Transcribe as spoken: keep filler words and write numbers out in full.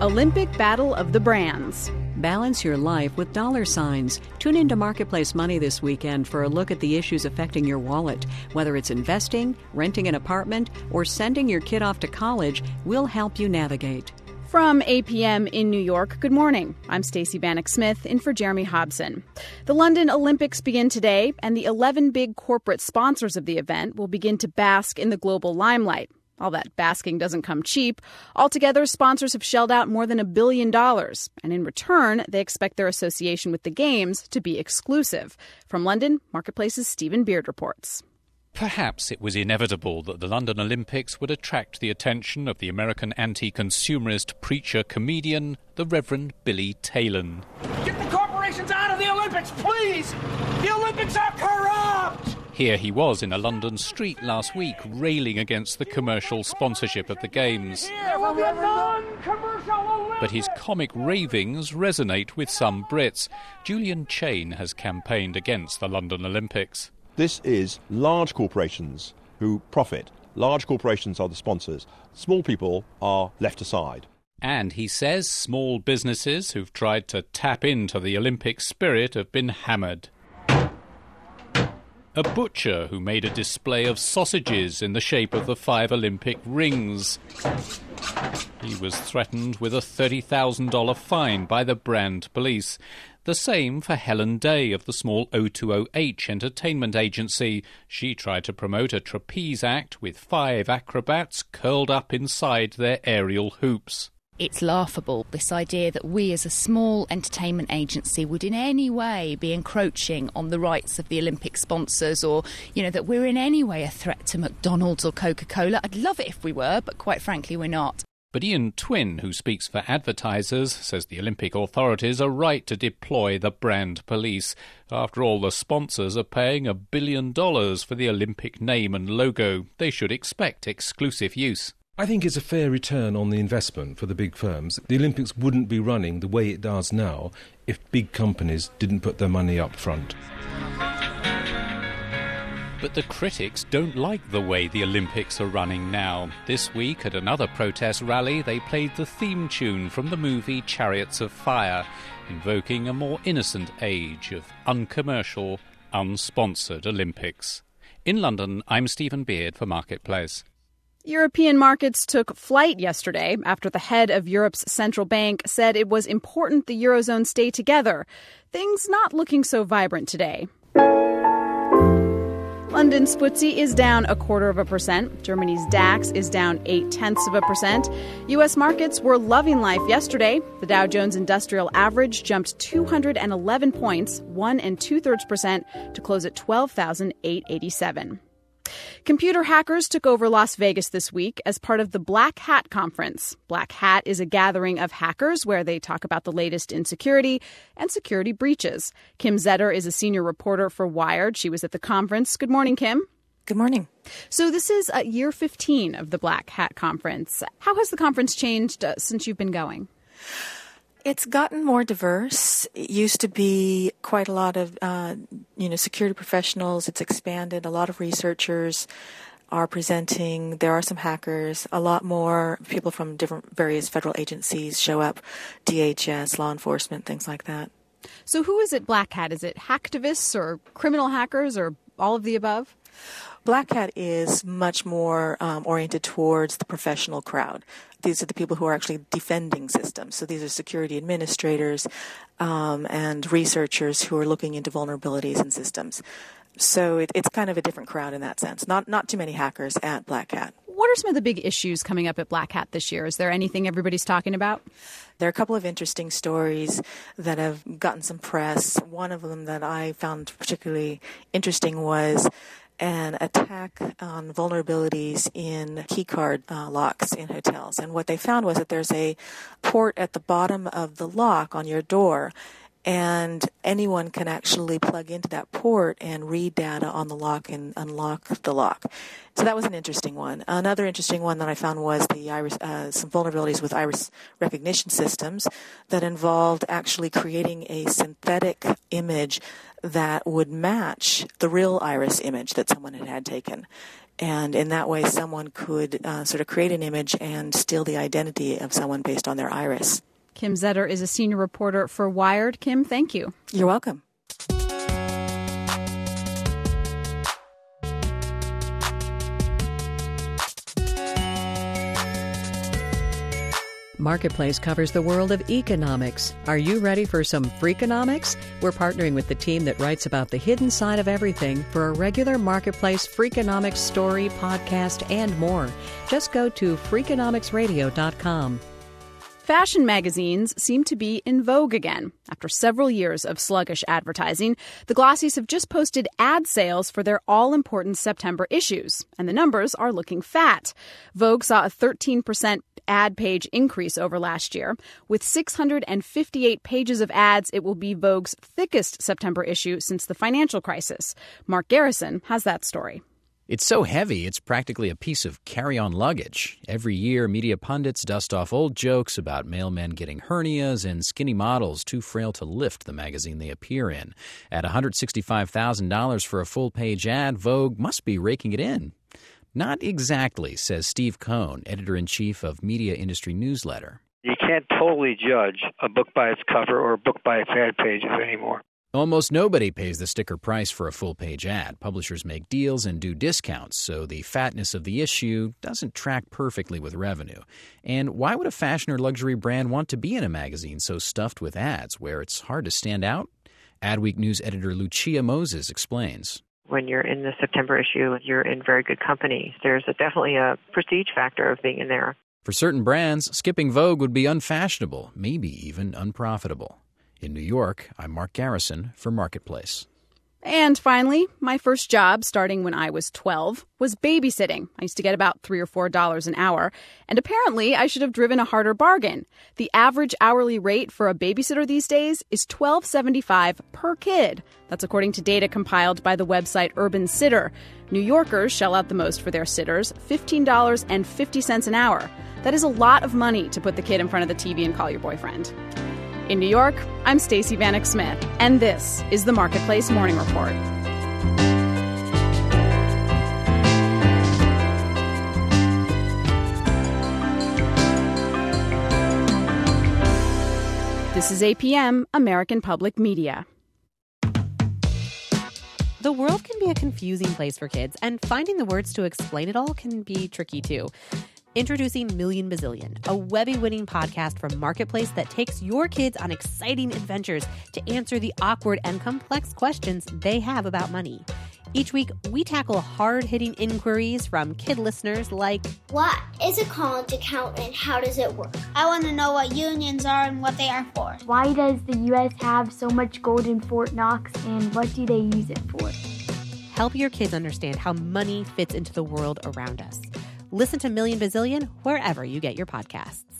Olympic Battle of the Brands. Balance your life with dollar signs. Tune into Marketplace Money this weekend for a look at the issues affecting your wallet. Whether it's investing, renting an apartment, or sending your kid off to college, we'll help you navigate. From eight p.m. in New York, good morning. I'm Stacey Bannock-Smith in for Jeremy Hobson. The London Olympics begin today, and the eleven big corporate sponsors of the event will begin to bask in the global limelight. All that basking doesn't come cheap. Altogether, sponsors have shelled out more than a billion dollars. And in return, they expect their association with the Games to be exclusive. From London, Marketplace's Stephen Beard reports. Perhaps it was inevitable that the London Olympics would attract the attention of the American anti-consumerist preacher-comedian, the Reverend Billy Talon. Get the corporations out of the Olympics, please! The Olympics are corrupt! Here he was in a London street last week, railing against the commercial sponsorship of the Games. There will be a non-commercial Olympics! But his comic ravings resonate with some Brits. Julian Chain has campaigned against the London Olympics. This is large corporations who profit. Large corporations are the sponsors. Small people are left aside. And he says small businesses who've tried to tap into the Olympic spirit have been hammered. A butcher who made a display of sausages in the shape of the five Olympic rings. He was threatened with a thirty thousand dollars fine by the brand police. The same for Helen Day of the small O two O H entertainment agency. She tried to promote a trapeze act with five acrobats curled up inside their aerial hoops. It's laughable, this idea that we as a small entertainment agency would in any way be encroaching on the rights of the Olympic sponsors, or, you know, that we're in any way a threat to McDonald's or Coca-Cola. I'd love it if we were, but quite frankly, we're not. But Ian Twin, who speaks for advertisers, says the Olympic authorities are right to deploy the brand police. After all, the sponsors are paying a billion dollars for the Olympic name and logo. They should expect exclusive use. I think it's a fair return on the investment for the big firms. The Olympics wouldn't be running the way it does now if big companies didn't put their money up front. But the critics don't like the way the Olympics are running now. This week, at another protest rally, they played the theme tune from the movie Chariots of Fire, invoking a more innocent age of uncommercial, unsponsored Olympics. In London, I'm Stephen Beard for Marketplace. European markets took flight yesterday after the head of Europe's central bank said it was important the Eurozone stay together. Things not looking so vibrant today. London's F T S E is down a quarter of a percent. Germany's DAX is down eight-tenths of a percent. U S markets were loving life yesterday. The Dow Jones Industrial Average jumped two hundred eleven points, one and two-thirds percent, to close at twelve thousand eight hundred eighty-seven. Computer hackers took over Las Vegas this week as part of the Black Hat Conference. Black Hat is a gathering of hackers where they talk about the latest in security and security breaches. Kim Zetter is a senior reporter for Wired. She was at the conference. Good morning, Kim. Good morning. So this is uh, year fifteen of the Black Hat Conference. How has the conference changed uh, since you've been going? It's gotten more diverse. It used to be quite a lot of, uh, you know, security professionals. It's expanded. A lot of researchers are presenting. There are some hackers. A lot more people from different various federal agencies show up, D H S, law enforcement, things like that. So who is it Black Hat? Is it hacktivists or criminal hackers or all of the above? Black Hat is much more um, oriented towards the professional crowd. These are the people who are actually defending systems. So these are security administrators um, and researchers who are looking into vulnerabilities in systems. So it, it's kind of a different crowd in that sense. Not not too many hackers at Black Hat. What are some of the big issues coming up at Black Hat this year? Is there anything everybody's talking about? There are a couple of interesting stories that have gotten some press. One of them that I found particularly interesting was an attack on vulnerabilities in keycard uh, locks in hotels. And what they found was that there's a port at the bottom of the lock on your door, and anyone can actually plug into that port and read data on the lock and unlock the lock. So that was an interesting one. Another interesting one that I found was the iris, uh, some vulnerabilities with iris recognition systems that involved actually creating a synthetic image that would match the real iris image that someone had had taken. And in that way, someone could uh, sort of create an image and steal the identity of someone based on their iris. Kim Zetter is a senior reporter for Wired. Kim, thank you. You're welcome. Marketplace covers the world of economics. Are you ready for some Freakonomics? We're partnering with the team that writes about the hidden side of everything for a regular Marketplace Freakonomics story, podcast, and more. Just go to freakonomics radio dot com. Fashion magazines seem to be in vogue again. After several years of sluggish advertising, the Glossies have just posted ad sales for their all-important September issues, and the numbers are looking fat. Vogue saw a thirteen percent ad page increase over last year. With six hundred fifty-eight pages of ads, it will be Vogue's thickest September issue since the financial crisis. Mark Garrison has that story. It's so heavy, it's practically a piece of carry-on luggage. Every year, media pundits dust off old jokes about mailmen getting hernias and skinny models too frail to lift the magazine they appear in. At one hundred sixty-five thousand dollars for a full-page ad, Vogue must be raking it in. Not exactly, says Steve Cohn, editor-in-chief of Media Industry Newsletter. You can't totally judge a book by its cover or a book by its ad pages anymore. Almost nobody pays the sticker price for a full-page ad. Publishers make deals and do discounts, so the fatness of the issue doesn't track perfectly with revenue. And why would a fashion or luxury brand want to be in a magazine so stuffed with ads where it's hard to stand out? Adweek News editor Lucia Moses explains. When you're in the September issue, you're in very good company. There's a, definitely a prestige factor of being in there. For certain brands, skipping Vogue would be unfashionable, maybe even unprofitable. In New York, I'm Mark Garrison for Marketplace. And finally, my first job, starting when I was twelve, was babysitting. I used to get about three or four dollars an hour, and apparently I should have driven a harder bargain. The average hourly rate for a babysitter these days is twelve seventy-five per kid. That's according to data compiled by the website Urban Sitter. New Yorkers shell out the most for their sitters, fifteen dollars and fifty cents an hour. That is a lot of money to put the kid in front of the T V and call your boyfriend. In New York, I'm Stacey Vanek Smith, and this is the Marketplace Morning Report. This is A P M, American Public Media. The world can be a confusing place for kids, and finding the words to explain it all can be tricky too. Introducing Million Bazillion, a Webby-winning podcast from Marketplace that takes your kids on exciting adventures to answer the awkward and complex questions they have about money. Each week, we tackle hard-hitting inquiries from kid listeners like, what is a college account and how does it work? I want to know what unions are and what they are for. Why does the U S have so much gold in Fort Knox and what do they use it for? Help your kids understand how money fits into the world around us. Listen to Million Bazillion wherever you get your podcasts.